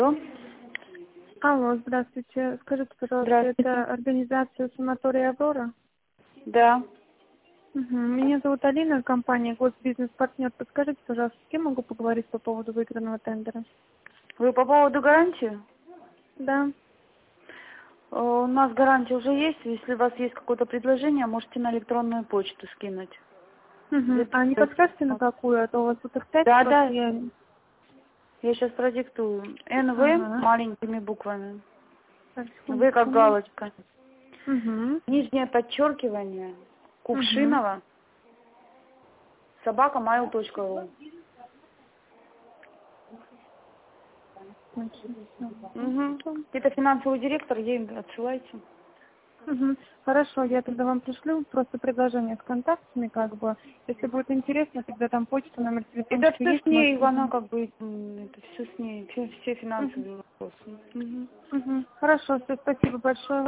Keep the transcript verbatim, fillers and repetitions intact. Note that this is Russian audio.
Алло. Алло, здравствуйте. Скажите, пожалуйста, Здравствуйте. это организация санатория «Аврора»? Да. Угу. Меня зовут Алина, компания «Госбизнес-партнер». Подскажите, пожалуйста, с кем могу поговорить по поводу выигранного тендера? Вы по поводу гарантии? Да. Э, У нас гарантия уже есть. Если у вас есть какое-то предложение, можете на электронную почту скинуть. Угу. А не Записать. подскажете, на какую? А то у вас тут их пять, Да, просто да. я... Я сейчас продиктую. эн вэ Ага. маленькими буквами. Так, Вы как секундочку. галочка. Угу. Нижнее подчеркивание. Угу. Кувшинова. собака mail точка ру. Угу. Это финансовый директор, ей отсылайте. Угу. Хорошо, я тогда вам пришлю просто предложение с контактами, как бы. Если будет интересно, тогда там почта, номер Это телефончика все есть, с ней, можете она звонить. как бы, м, это все с ней, все, все Угу. финансовые вопросы. Мгм. Угу. Хорошо, все, спасибо большое.